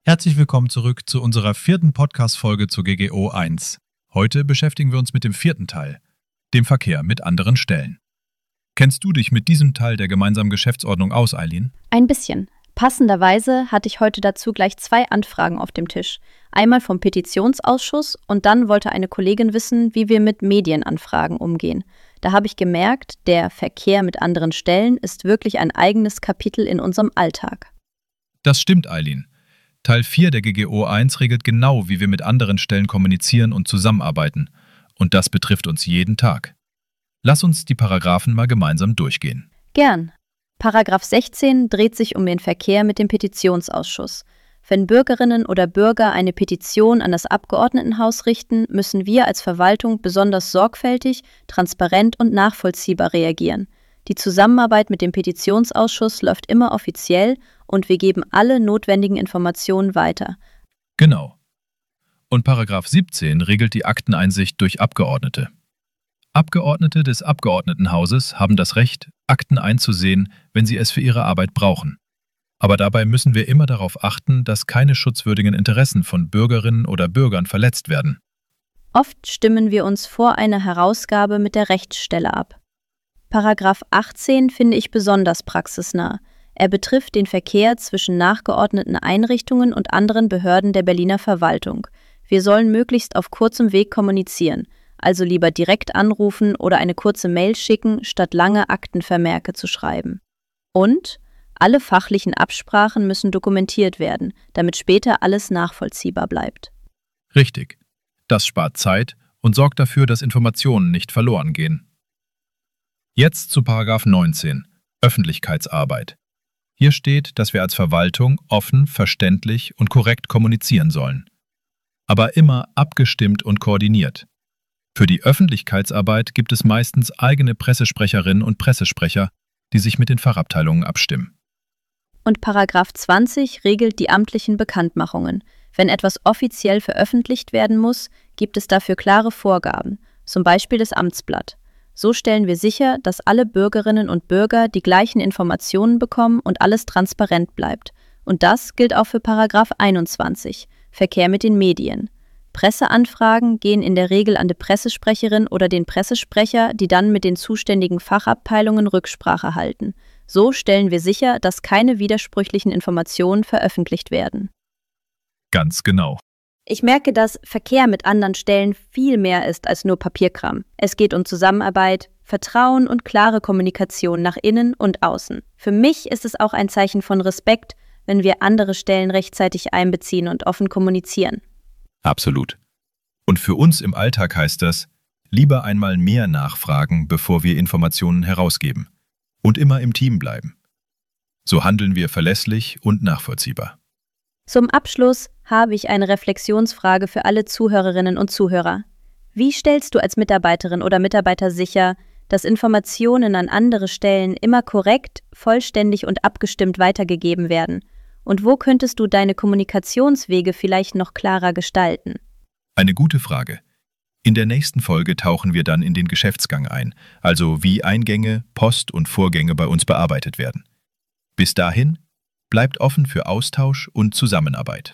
Herzlich willkommen zurück zu unserer 4. Podcast-Folge zur GGO 1. Heute beschäftigen wir uns mit dem 4. Teil, dem Verkehr mit anderen Stellen. Kennst du dich mit diesem Teil der gemeinsamen Geschäftsordnung aus, Eileen? Ein bisschen. Passenderweise hatte ich heute dazu gleich 2 Anfragen auf dem Tisch. Einmal vom Petitionsausschuss und dann wollte eine Kollegin wissen, wie wir mit Medienanfragen umgehen. Da habe ich gemerkt, der Verkehr mit anderen Stellen ist wirklich ein eigenes Kapitel in unserem Alltag. Das stimmt, Eileen. Teil 4 der GGO 1 regelt genau, wie wir mit anderen Stellen kommunizieren und zusammenarbeiten. Und das betrifft uns jeden Tag. Lass uns die Paragraphen mal gemeinsam durchgehen. Gern. Paragraph 16 dreht sich um den Verkehr mit dem Petitionsausschuss. Wenn Bürgerinnen oder Bürger eine Petition an das Abgeordnetenhaus richten, müssen wir als Verwaltung besonders sorgfältig, transparent und nachvollziehbar reagieren. Die Zusammenarbeit mit dem Petitionsausschuss läuft immer offiziell und wir geben alle notwendigen Informationen weiter. Genau. Und Paragraph 17 regelt die Akteneinsicht durch Abgeordnete. Abgeordnete des Abgeordnetenhauses haben das Recht, Akten einzusehen, wenn sie es für ihre Arbeit brauchen. Aber dabei müssen wir immer darauf achten, dass keine schutzwürdigen Interessen von Bürgerinnen oder Bürgern verletzt werden. Oft stimmen wir uns vor einer Herausgabe mit der Rechtsstelle ab. Paragraph 18 finde ich besonders praxisnah. Er betrifft den Verkehr zwischen nachgeordneten Einrichtungen und anderen Behörden der Berliner Verwaltung. Wir sollen möglichst auf kurzem Weg kommunizieren, also lieber direkt anrufen oder eine kurze Mail schicken, statt lange Aktenvermerke zu schreiben. Und alle fachlichen Absprachen müssen dokumentiert werden, damit später alles nachvollziehbar bleibt. Richtig. Das spart Zeit und sorgt dafür, dass Informationen nicht verloren gehen. Jetzt zu Paragraph 19, Öffentlichkeitsarbeit. Hier steht, dass wir als Verwaltung offen, verständlich und korrekt kommunizieren sollen. Aber immer abgestimmt und koordiniert. Für die Öffentlichkeitsarbeit gibt es meistens eigene Pressesprecherinnen und Pressesprecher, die sich mit den Fachabteilungen abstimmen. Und Paragraph 20 regelt die amtlichen Bekanntmachungen. Wenn etwas offiziell veröffentlicht werden muss, gibt es dafür klare Vorgaben, zum Beispiel das Amtsblatt. So stellen wir sicher, dass alle Bürgerinnen und Bürger die gleichen Informationen bekommen und alles transparent bleibt. Und das gilt auch für Paragraph 21, Verkehr mit den Medien. Presseanfragen gehen in der Regel an die Pressesprecherin oder den Pressesprecher, die dann mit den zuständigen Fachabteilungen Rücksprache halten. So stellen wir sicher, dass keine widersprüchlichen Informationen veröffentlicht werden. Ganz genau. Ich merke, dass Verkehr mit anderen Stellen viel mehr ist als nur Papierkram. Es geht um Zusammenarbeit, Vertrauen und klare Kommunikation nach innen und außen. Für mich ist es auch ein Zeichen von Respekt, wenn wir andere Stellen rechtzeitig einbeziehen und offen kommunizieren. Absolut. Und für uns im Alltag heißt das, lieber einmal mehr nachfragen, bevor wir Informationen herausgeben. Und immer im Team bleiben. So handeln wir verlässlich und nachvollziehbar. Zum Abschluss habe ich eine Reflexionsfrage für alle Zuhörerinnen und Zuhörer. Wie stellst du als Mitarbeiterin oder Mitarbeiter sicher, dass Informationen an andere Stellen immer korrekt, vollständig und abgestimmt weitergegeben werden? Und wo könntest du deine Kommunikationswege vielleicht noch klarer gestalten? Eine gute Frage. In der nächsten Folge tauchen wir dann in den Geschäftsgang ein, also wie Eingänge, Post und Vorgänge bei uns bearbeitet werden. Bis dahin, bleibt offen für Austausch und Zusammenarbeit.